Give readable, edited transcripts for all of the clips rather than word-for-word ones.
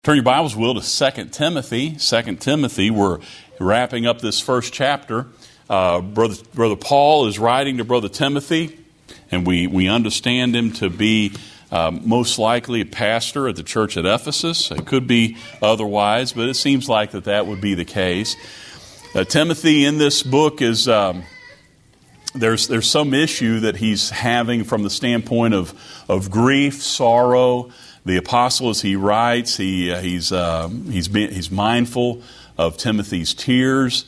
Turn your Bibles, will, to 2 Timothy. 2 Timothy, we're wrapping up this first chapter. Brother Paul is writing to Brother Timothy, and we understand him to be most likely a pastor at the church at Ephesus. It could be otherwise, but it seems like that would be the case. Timothy in this book is... There's some issue that he's having from the standpoint of grief, sorrow. The apostle, as he writes, he's mindful of Timothy's tears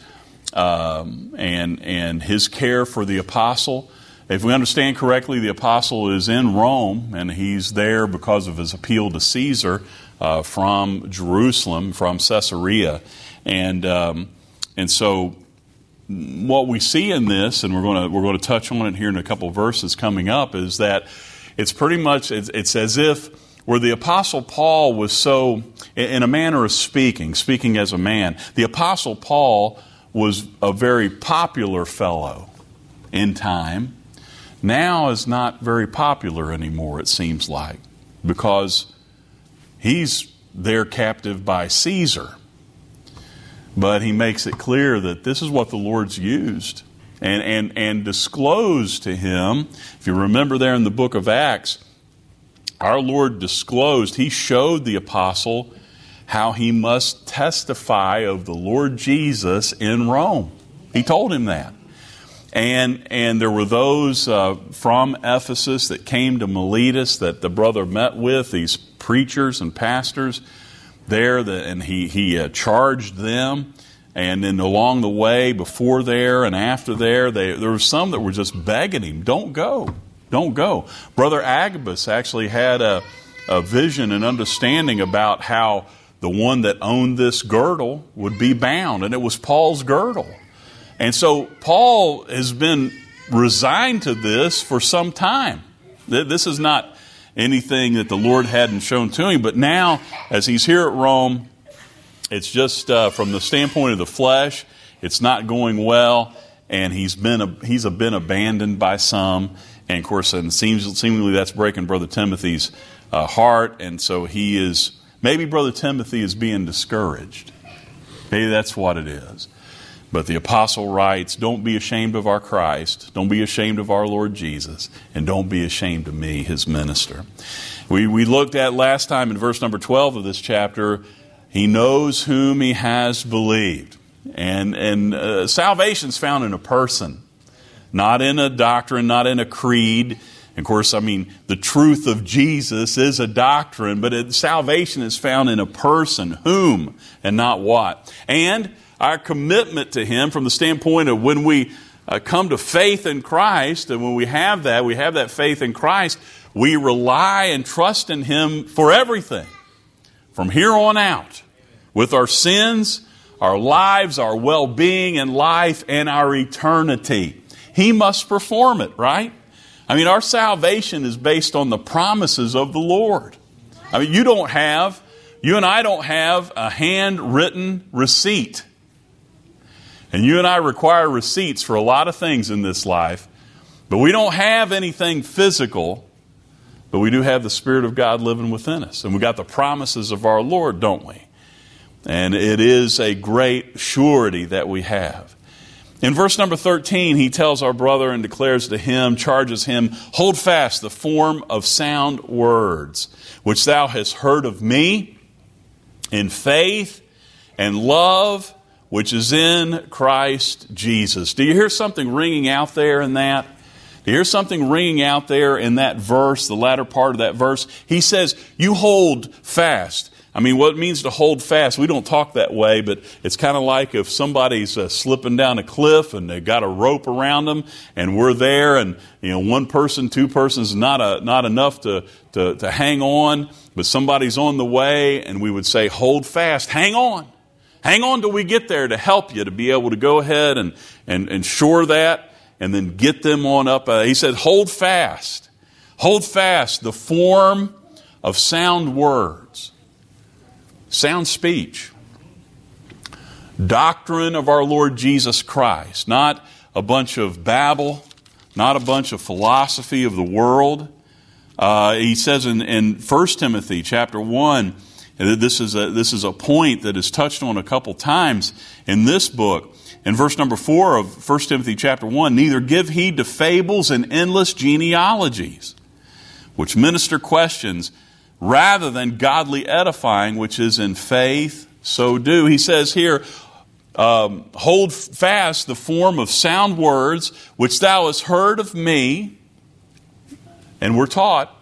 and his care for the apostle. If we understand correctly, the apostle is in Rome, and he's there because of his appeal to Caesar from Jerusalem, from Caesarea, and so. What we see in this, and we're going to touch on it here in a couple of verses coming up, is that it's pretty much it's as if where the Apostle Paul was so, in a manner of speaking as a man, the Apostle Paul was a very popular fellow in time. Now is not very popular anymore, it seems like, because he's there captive by Caesar. But he makes it clear that this is what the Lord's used and disclosed to him. If you remember there in the book of Acts, our Lord disclosed, he showed the apostle how he must testify of the Lord Jesus in Rome. He told him that. And there were those from Ephesus that came to Miletus that the brother met with, these preachers and pastors there, and he charged them, and then along the way, before there and after there were some that were just begging him, don't go. Brother Agabus actually had a vision and understanding about how the one that owned this girdle would be bound, and it was Paul's girdle. And so Paul has been resigned to this for some time. This is not anything that the Lord hadn't shown to him. But now, as he's here at Rome, it's just from the standpoint of the flesh, it's not going well, and he's been abandoned by some. And of course, seemingly that's breaking Brother Timothy's heart, and so maybe Brother Timothy is being discouraged. Maybe that's what it is. But the apostle writes, don't be ashamed of our Christ, don't be ashamed of our Lord Jesus, and don't be ashamed of me, his minister. We looked at last time in verse number 12 of this chapter, he knows whom he has believed. And salvation's found in a person, not in a doctrine, not in a creed. Of course, the truth of Jesus is a doctrine, but salvation is found in a person, whom and not what. And our commitment to him from the standpoint of when we come to faith in Christ, and when we have that faith in Christ, we rely and trust in him for everything from here on out, with our sins, our lives, our well-being in life, and our eternity. He must perform it, right? Our salvation is based on the promises of the Lord. You and I don't have a handwritten receipt. And you and I require receipts for a lot of things in this life. But we don't have anything physical. But we do have the Spirit of God living within us. And we got the promises of our Lord, don't we? And it is a great surety that we have. In verse number 13, he tells our brother and declares to him, charges him, hold fast the form of sound words, which thou hast heard of me in faith and love, which is in Christ Jesus. Do you hear something ringing out there in that? Do you hear something ringing out there in that verse, the latter part of that verse? He says, you hold fast. What it means to hold fast, we don't talk that way, but it's kind of like if somebody's slipping down a cliff and they've got a rope around them and we're there, and one person, two persons is not enough to hang on, but somebody's on the way, and we would say, hold fast, hang on. Hang on till we get there to help you, to be able to go ahead and shore that and then get them on up. He said, hold fast the form of sound words, sound speech, doctrine of our Lord Jesus Christ, not a bunch of babble, not a bunch of philosophy of the world. He says in 1 Timothy chapter 1, And this is a point that is touched on a couple times in this book. In verse number 4 of 1 Timothy chapter 1, neither give heed to fables and endless genealogies, which minister questions, rather than godly edifying, which is in faith, so do. He says here, hold fast the form of sound words, which thou hast heard of me, and we're taught.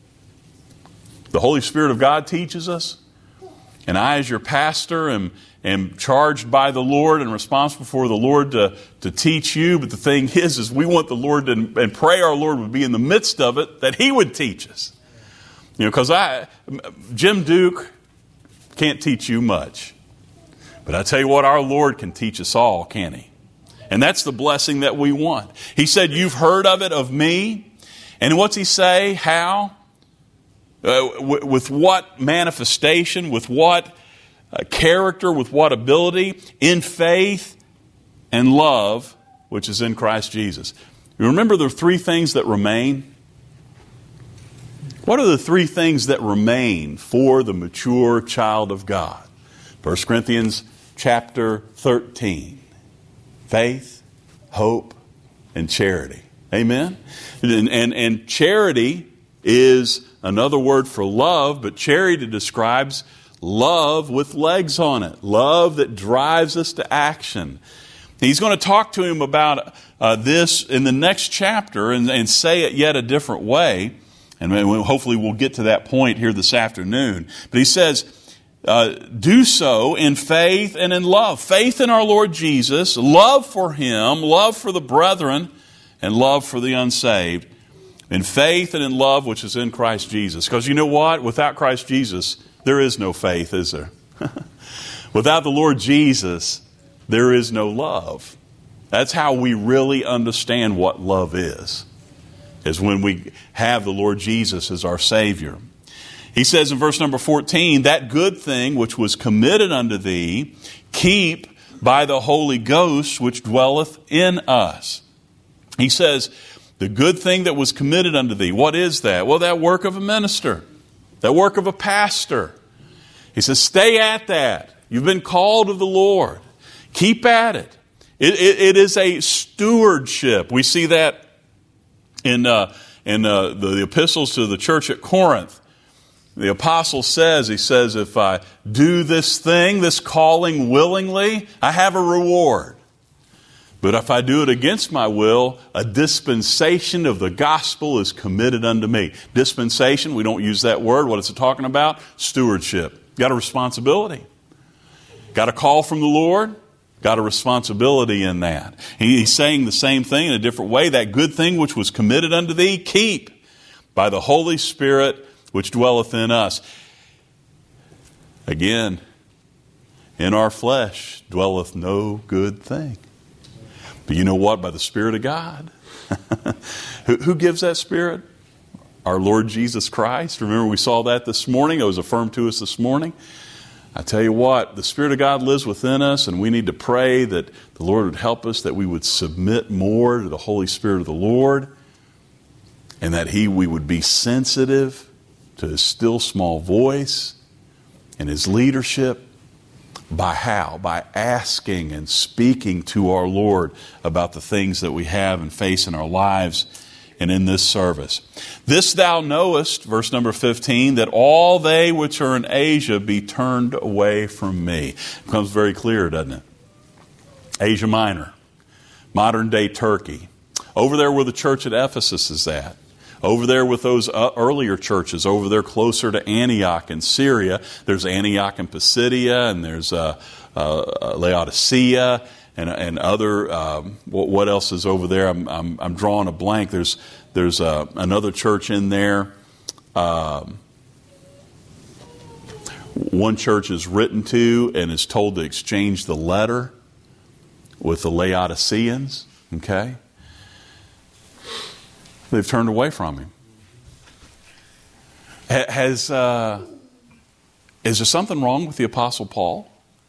The Holy Spirit of God teaches us, and I, as your pastor, am charged by the Lord and responsible for the Lord to teach you. But the thing is we want the Lord to, and pray our Lord would be in the midst of it, that He would teach us. Because Jim Duke can't teach you much. But I tell you what, our Lord can teach us all, can't He? And that's the blessing that we want. He said, you've heard of it of me. And what's He say? How? With what manifestation? With what character? With what ability? In faith and love, which is in Christ Jesus. You remember the three things that remain? What are the three things that remain for the mature child of God? 1 Corinthians chapter 13. Faith, hope, and charity. Amen? And charity is another word for love, but charity describes love with legs on it. Love that drives us to action. He's going to talk to him about this in the next chapter and say it yet a different way. And hopefully we'll get to that point here this afternoon. But he says, do so in faith and in love. Faith in our Lord Jesus, love for Him, love for the brethren, and love for the unsaved. In faith and in love, which is in Christ Jesus. Because you know what? Without Christ Jesus, there is no faith, is there? Without the Lord Jesus, there is no love. That's how we really understand what love is when we have the Lord Jesus as our Savior. He says in verse number 14, that good thing which was committed unto thee, keep by the Holy Ghost which dwelleth in us. He says, the good thing that was committed unto thee. What is that? Well, that work of a minister. That work of a pastor. He says, stay at that. You've been called of the Lord. Keep at it. It is a stewardship. We see that in the epistles to the church at Corinth. The apostle says, he says, if I do this thing, this calling willingly, I have a reward. But if I do it against my will, a dispensation of the gospel is committed unto me. Dispensation, we don't use that word. What is it talking about? Stewardship. Got a responsibility. Got a call from the Lord. Got a responsibility in that. He's saying the same thing in a different way. That good thing which was committed unto thee, keep by the Holy Spirit which dwelleth in us. Again, in our flesh dwelleth no good thing. But you know what? By the Spirit of God. Who gives that Spirit? Our Lord Jesus Christ. Remember we saw that this morning. It was affirmed to us this morning. I tell you what, the Spirit of God lives within us, and we need to pray that the Lord would help us, that we would submit more to the Holy Spirit of the Lord, and that we would be sensitive to His still small voice and His leadership. By how? By asking and speaking to our Lord about the things that we have and face in our lives and in this service. This thou knowest, verse number 15, that all they which are in Asia be turned away from me. It becomes very clear, doesn't it? Asia Minor, modern day Turkey. Over there where the church at Ephesus is at. Over there with those earlier churches, over there closer to Antioch in Syria, there's Antioch in Pisidia, and there's Laodicea, and other. What else is over there? I'm drawing a blank. There's another church in there. One church is written to and is told to exchange the letter with the Laodiceans. Okay. They've turned away from Him. Is there something wrong with the Apostle Paul?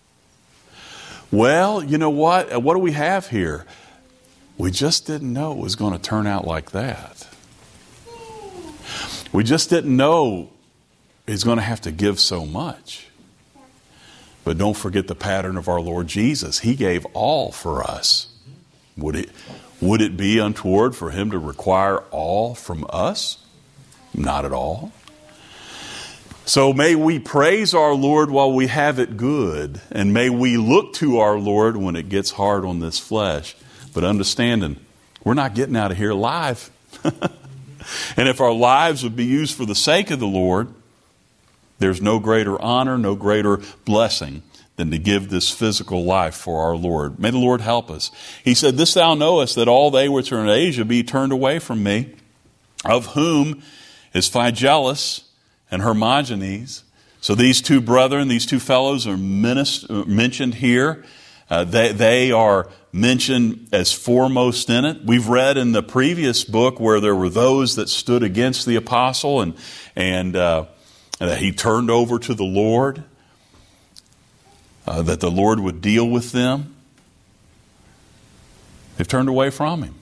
Well, you know what? What do we have here? We just didn't know it was going to turn out like that. We just didn't know he's going to have to give so much. But don't forget the pattern of our Lord Jesus. He gave all for us. Would it be untoward for him to require all from us? Not at all. So may we praise our Lord while we have it good, and may we look to our Lord when it gets hard on this flesh. But understanding, we're not getting out of here alive. And if our lives would be used for the sake of the Lord, there's no greater honor, no greater blessing than to give this physical life for our Lord. May the Lord help us. He said, "This thou knowest, that all they which are in Asia be turned away from me, of whom is Phygellus and Hermogenes." So these two brethren, these two fellows are mentioned here. They are mentioned as foremost in it. We've read in the previous book where there were those that stood against the apostle and that he turned over to the Lord, that the Lord would deal with them. They've turned away from him.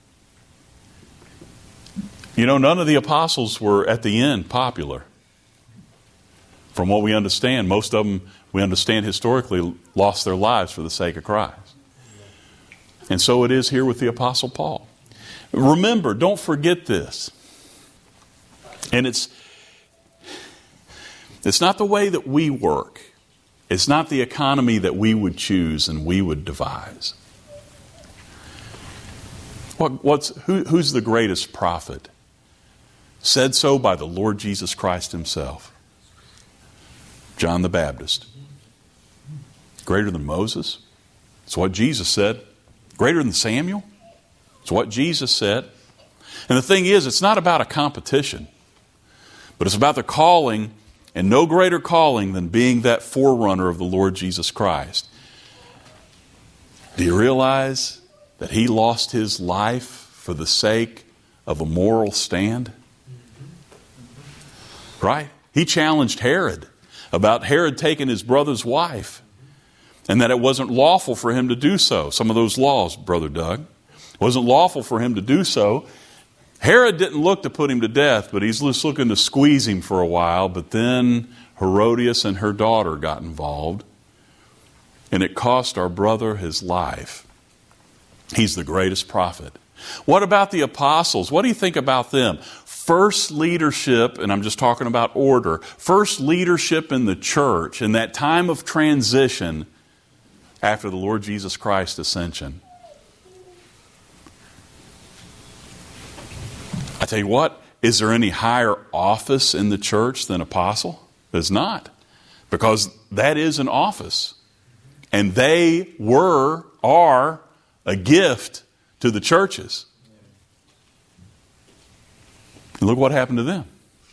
You know, none of the apostles were at the end popular. From what we understand, most of them, we understand historically, lost their lives for the sake of Christ. And so it is here with the Apostle Paul. Remember, don't forget this. And it's not the way that we work. It's not the economy that we would choose and we would devise. Who's the greatest prophet? Said so by the Lord Jesus Christ himself. John the Baptist. Greater than Moses? It's what Jesus said. Greater than Samuel? It's what Jesus said. And the thing is, it's not about a competition, but it's about the calling, and no greater calling than being that forerunner of the Lord Jesus Christ. Do you realize that he lost his life for the sake of a moral stand? Right? He challenged Herod about Herod taking his brother's wife, and that it wasn't lawful for him to do so. Some of those laws, Brother Doug, it wasn't lawful for him to do so. Herod didn't look to put him to death, but he's just looking to squeeze him for a while. But then Herodias and her daughter got involved, and it cost our brother his life. He's the greatest prophet. What about the apostles? What do you think about them? First leadership, and I'm just talking about order, first leadership in the church in that time of transition after the Lord Jesus Christ's ascension. I tell you what, is there any higher office in the church than apostle? There's not. Because that is an office. And they are a gift to the churches. And look what happened to them.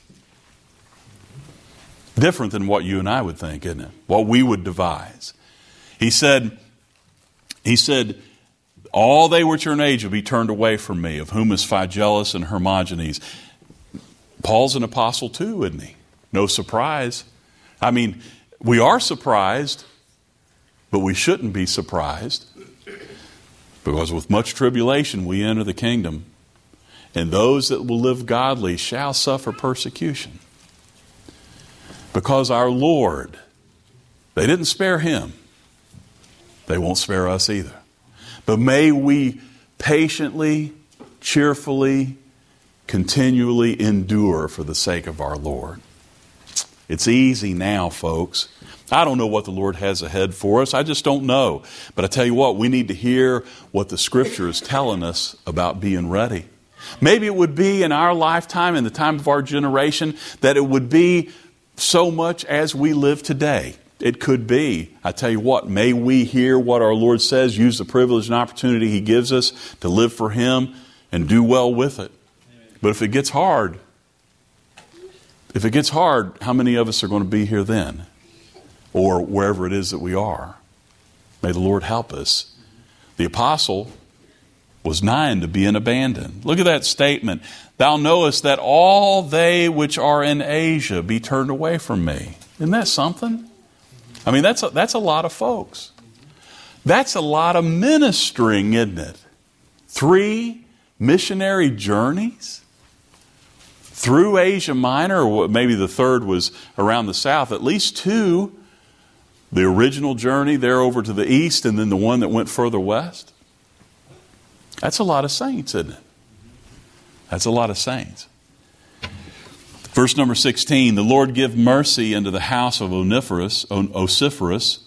Different than what you and I would think, isn't it? What we would devise. He said, all they which are in age will be turned away from me, of whom is Phygellus and Hermogenes. Paul's an apostle too, isn't he? No surprise. I mean, we are surprised, but we shouldn't be surprised. Because with much tribulation we enter the kingdom, and those that will live godly shall suffer persecution. Because our Lord, they didn't spare him. They won't spare us either. But may we patiently, cheerfully, continually endure for the sake of our Lord. It's easy now, folks. I don't know what the Lord has ahead for us. I just don't know. But I tell you what, we need to hear what the Scripture is telling us about being ready. Maybe it would be in our lifetime, in the time of our generation, that it would be so much as we live today. It could be. I tell you what, may we hear what our Lord says, use the privilege and opportunity he gives us to live for him and do well with it. But if it gets hard, how many of us are going to be here then? Or wherever it is that we are? May the Lord help us. The apostle was nigh to being abandoned. Look at that statement. Thou knowest that all they which are in Asia be turned away from me. Isn't that something? I mean, that's a lot of folks. That's a lot of ministering, isn't it? 3 missionary journeys. through Asia Minor, or maybe the third was around the south, at least two, the original journey there over to the east and then the one that went further west. That's a lot of saints, isn't it? That's a lot of saints. Verse number 16, the Lord give mercy unto the house of Onesiphorus,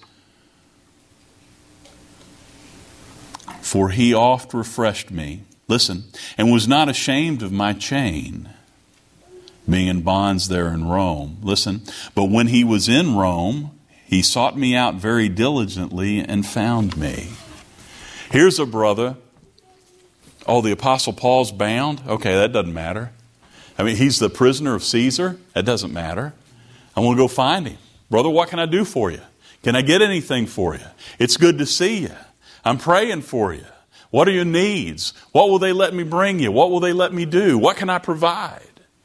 for he oft refreshed me. Listen, and was not ashamed of my chain, being in bonds there in Rome. Listen, but when he was in Rome, he sought me out very diligently and found me. Here's a brother. Oh, the Apostle Paul's bound? Okay, that doesn't matter. I mean, he's the prisoner of Caesar. That doesn't matter. I want to go find him. Brother, what can I do for you? Can I get anything for you? It's good to see you. I'm praying for you. What are your needs? What will they let me bring you? What will they let me do? What can I provide?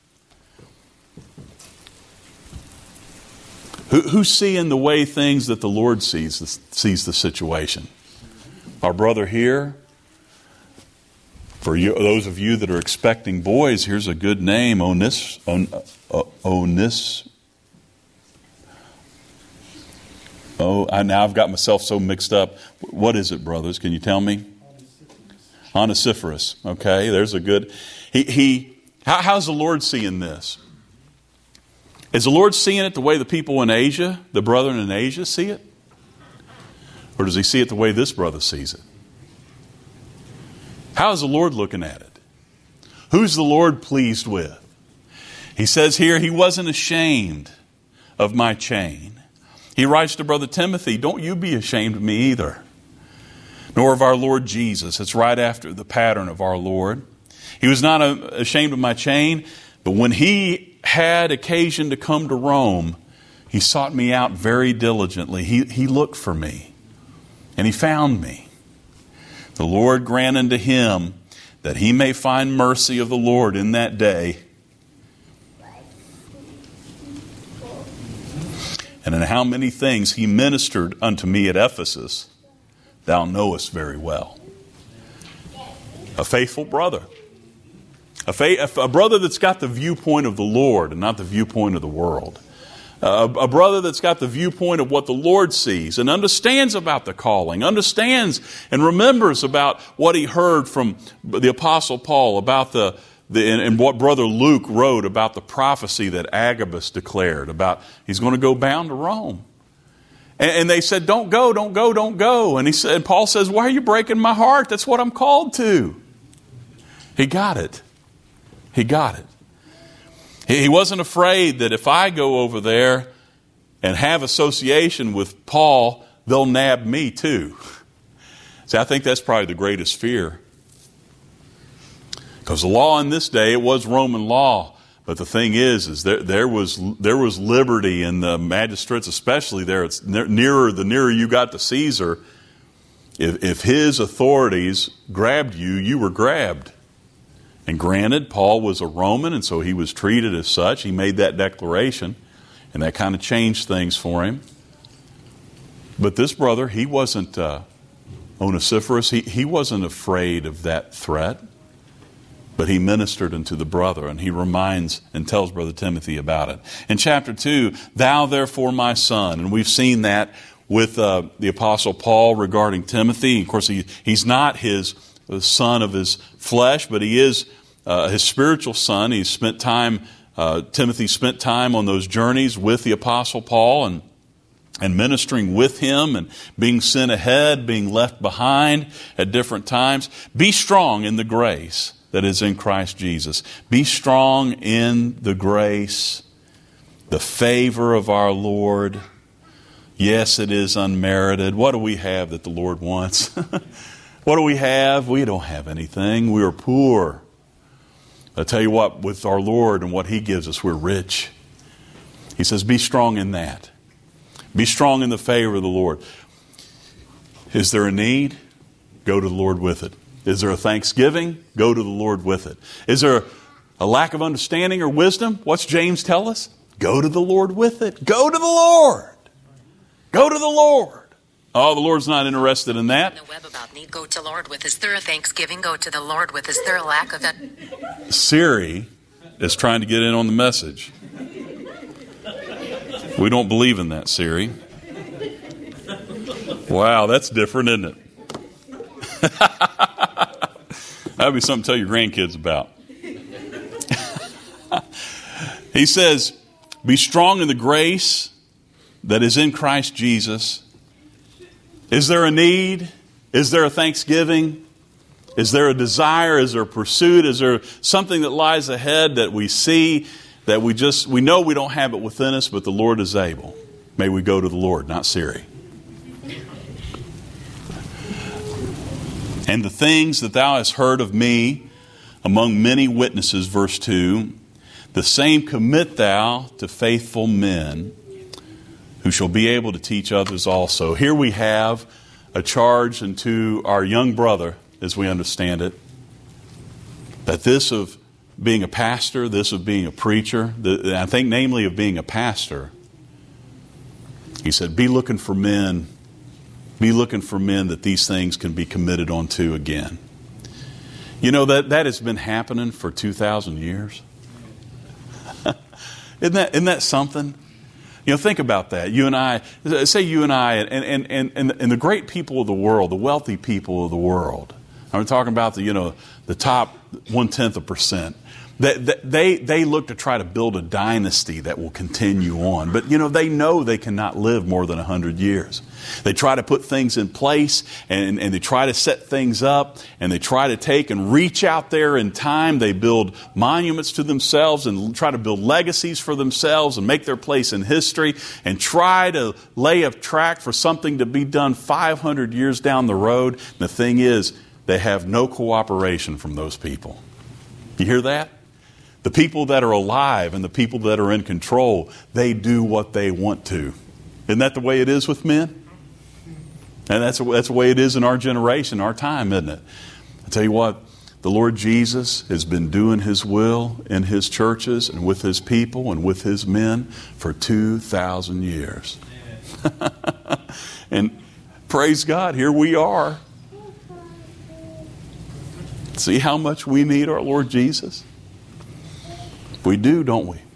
Who's seeing the way things that the Lord sees the situation? Our brother here. For you, those of you that are expecting boys, here's a good name, Onis. Now I've got myself so mixed up. What is it, brothers? Can you tell me? Onesiphorus. Okay, there's a good. How's the Lord seeing this? Is the Lord seeing it the way the people in Asia, the brethren in Asia, see it? Or does he see it the way this brother sees it? How is the Lord looking at it? Who's the Lord pleased with? He says here, he wasn't ashamed of my chain. He writes to Brother Timothy, don't you be ashamed of me either, nor of our Lord Jesus. It's right after the pattern of our Lord. He was not ashamed of my chain, but when he had occasion to come to Rome, he sought me out very diligently. He looked for me, and he found me. The Lord grant unto him that he may find mercy of the Lord in that day. And in how many things he ministered unto me at Ephesus, thou knowest very well. A faithful brother. A brother that's got the viewpoint of the Lord and not the viewpoint of the world. A brother that's got the viewpoint of what the Lord sees and understands about the calling, understands and remembers about what he heard from the Apostle Paul about and what Brother Luke wrote about the prophecy that Agabus declared about he's going to go bound to Rome. And they said, don't go, don't go, don't go. And Paul says, why are you breaking my heart? That's what I'm called to. He got it. He got it. He wasn't afraid that if I go over there and have association with Paul, they'll nab me too. See, I think that's probably the greatest fear. Because the law in this day, it was Roman law. But the thing is there was liberty in the magistrates, especially there. It's the nearer you got to Caesar, if his authorities grabbed you, you were grabbed. And granted, Paul was a Roman, and so he was treated as such. He made that declaration, and that kind of changed things for him. But this brother, he wasn't Onesiphorus. He wasn't afraid of that threat. But he ministered unto the brother, and he reminds and tells Brother Timothy about it. In chapter 2, thou therefore my son. And we've seen that with the Apostle Paul regarding Timothy. Of course, he's not his son of his flesh, but he is his spiritual son. Timothy spent time on those journeys with the Apostle Paul and ministering with him and being sent ahead, being left behind at different times. Be strong in the grace that is in Christ Jesus. Be strong in the grace, the favor of our Lord. Yes, it is unmerited. What do we have that the Lord wants? What do we have? We don't have anything. We are poor. I tell you what, with our Lord and what He gives us, we're rich. He says, be strong in that. Be strong in the favor of the Lord. Is there a need? Go to the Lord with it. Is there a thanksgiving? Go to the Lord with it. Is there a lack of understanding or wisdom? What's James tell us? Go to the Lord with it. Go to the Lord. Go to the Lord. Oh, the Lord's not interested in that. The web about need, go to Lord with. Is there a thanksgiving? Go to the Lord with. Is there a lack of it? Siri is trying to get in on the message. We don't believe in that, Siri. Wow, that's different, isn't it? That would be something to tell your grandkids about. He says, be strong in the grace that is in Christ Jesus. Is there a need? Is there a thanksgiving? Is there a desire? Is there a pursuit? Is there something that lies ahead that we see that we know we don't have it within us, but the Lord is able? May we go to the Lord, not Siri. And the things that thou hast heard of me among many witnesses, verse 2, the same commit thou to faithful men who shall be able to teach others also. Here we have a charge unto our young brother, as we understand it, that this of being a pastor, this of being a preacher, I think namely of being a pastor, he said, be looking for men. Be looking for men that these things can be committed onto again. You know, that has been happening for 2,000 years. Isn't that something? You know, think about that. You and I, say you and I, and the great people of the world, the wealthy people of the world. I'm talking about the top 0.1%. They look to try to build a dynasty that will continue on. But, they know they cannot live more than 100 years. They try to put things in place and they try to set things up and they try to take and reach out there in time. They build monuments to themselves and try to build legacies for themselves and make their place in history and try to lay a track for something to be done 500 years down the road. And the thing is, they have no cooperation from those people. You hear that? The people that are alive and the people that are in control, they do what they want to. Isn't that the way it is with men? And that's the way it is in our generation, our time, isn't it? I tell you what, the Lord Jesus has been doing His will in His churches and with His people and with His men for 2,000 years. And praise God, here we are. See how much we need our Lord Jesus? We do, don't we?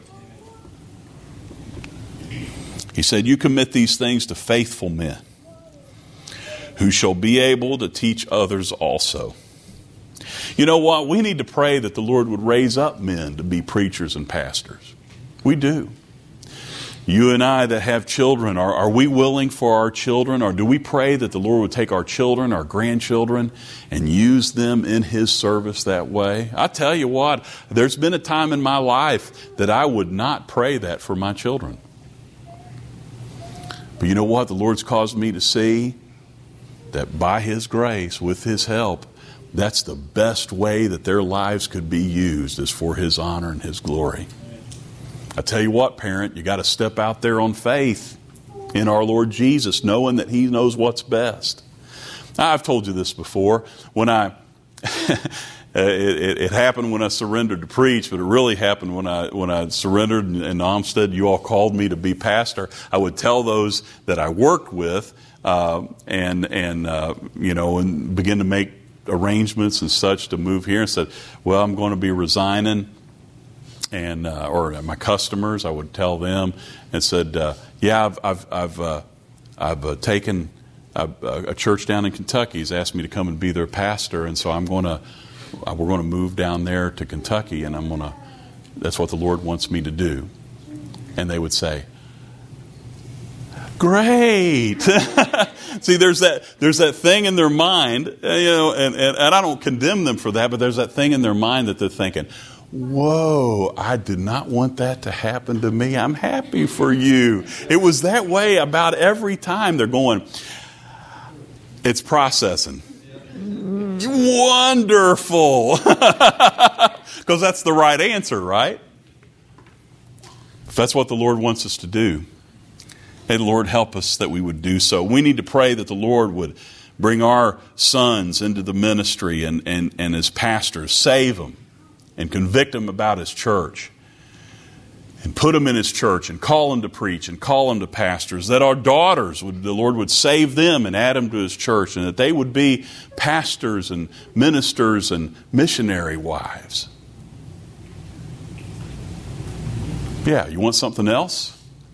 He said, you commit these things to faithful men who shall be able to teach others also. You know what? We need to pray that the Lord would raise up men to be preachers and pastors. We do. You and I that have children, are we willing for our children, or do we pray that the Lord would take our children, our grandchildren, and use them in His service that way? I tell you what, there's been a time in my life that I would not pray that for my children. But you know what? The Lord's caused me to see that by His grace, with His help, that's the best way that their lives could be used, is for His honor and His glory. I tell you what, parent, you got to step out there on faith in our Lord Jesus, knowing that He knows what's best. Now, I've told you this before. When it happened when I surrendered to preach, but it really happened when I surrendered in Olmsted. You all called me to be pastor. I would tell those that I worked with, and begin to make arrangements and such to move here, and said, well, I'm going to be resigning. And or my customers, I would tell them and said, I've taken a church down in Kentucky. He's asked me to come and be their pastor, and so we're going to move down there to Kentucky, and that's what the Lord wants me to do. And they would say, great. See, there's that thing in their mind, and I don't condemn them for that, but there's that thing in their mind that they're thinking, whoa, I did not want that to happen to me. I'm happy for you. It was that way about every time. They're going, it's processing. Wonderful. Because that's the right answer, right? If that's what the Lord wants us to do, may the Lord help us that we would do so. We need to pray that the Lord would bring our sons into the ministry and as pastors, save them, and convict him about his church, and put him in his church, and call him to preach, and call him to pastors. That our daughters, the Lord would save them and add them to his church, and that they would be pastors and ministers and missionary wives. Yeah, you want something else?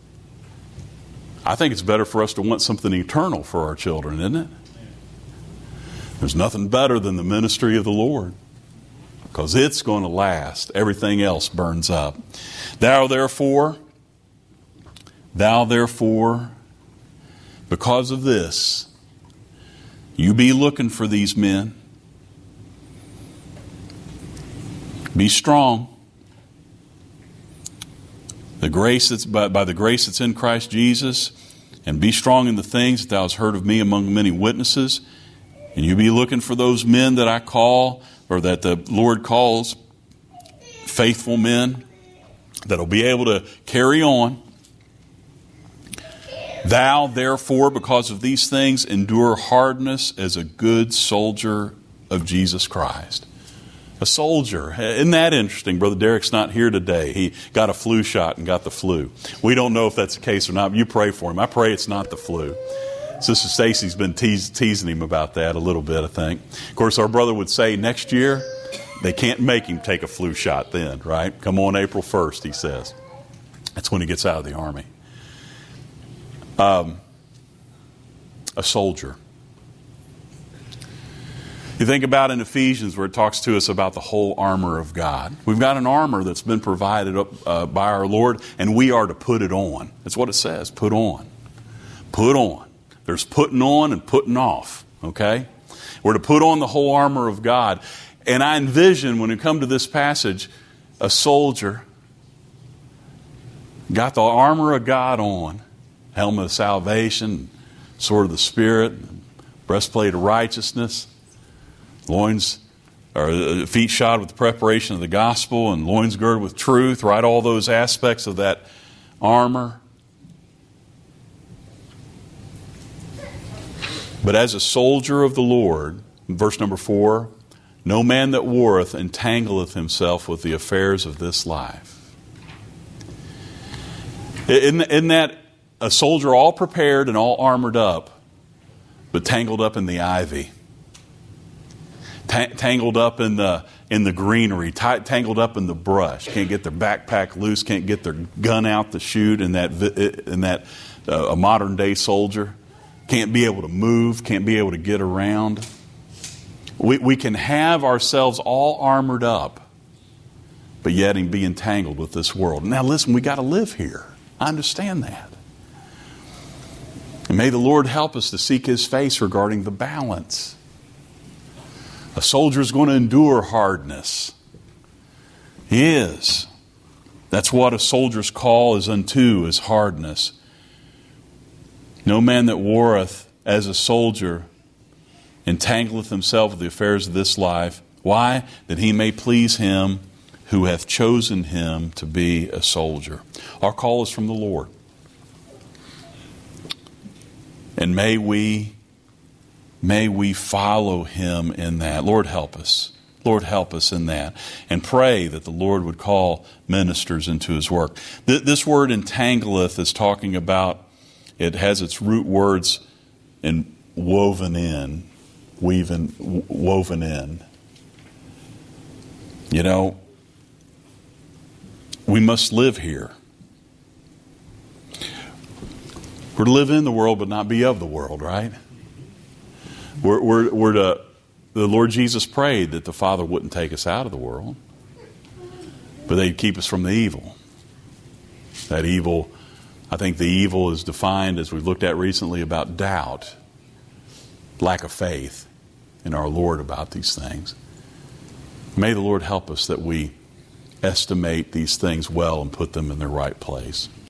I think it's better for us to want something eternal for our children, isn't it? There's nothing better than the ministry of the Lord, because it's going to last. Everything else burns up. Thou therefore, because of this, you be looking for these men. Be strong. The grace that's by the grace that's in Christ Jesus, and be strong in the things that thou hast heard of me among many witnesses. And you be looking for those men that I call, or that the Lord calls, faithful men that will be able to carry on. Thou, therefore, because of these things, endure hardness as a good soldier of Jesus Christ. A soldier. Isn't that interesting? Brother Derek's not here today. He got a flu shot and got the flu. We don't know if that's the case or not, but you pray for him. I pray it's not the flu. Sister Stacy's been teasing him about that a little bit, I think. Of course, our brother would say next year, they can't make him take a flu shot then, right? Come on April 1st, he says. That's when he gets out of the Army. A soldier. You think about in Ephesians where it talks to us about the whole armor of God. We've got an armor that's been provided by our Lord, and we are to put it on. That's what it says, put on. Put on. There's putting on and putting off, okay? We're to put on the whole armor of God. And I envision, when we come to this passage, a soldier got the armor of God on, helmet of salvation, sword of the Spirit, breastplate of righteousness, loins or feet shod with the preparation of the gospel, and loins girded with truth, right? All those aspects of that armor. But as a soldier of the Lord, verse number 4, no man that warreth entangleth himself with the affairs of this life. In that a soldier all prepared and all armored up, but tangled up in the ivy, tangled up in the greenery, tangled up in the brush, can't get their backpack loose, can't get their gun out to shoot in that a modern day soldier. Can't be able to move, can't be able to get around. We can have ourselves all armored up, but yet be entangled with this world. Now listen, we got to live here. I understand that. And may the Lord help us to seek His face regarding the balance. A soldier is going to endure hardness. He is. That's what a soldier's call is unto, is hardness. No man that warreth as a soldier entangleth himself with the affairs of this life. Why? That he may please him who hath chosen him to be a soldier. Our call is from the Lord. And may we follow Him in that. Lord, help us. Lord, help us in that. And pray that the Lord would call ministers into His work. This word entangleth is talking about, it has its root words in woven in. You know, we must live here. We're to live in the world but not be of the world, right? The Lord Jesus prayed that the Father wouldn't take us out of the world, but they'd keep us from the evil. That evil, I think the evil is defined, as we've looked at recently, about doubt, lack of faith in our Lord about these things. May the Lord help us that we estimate these things well and put them in their right place.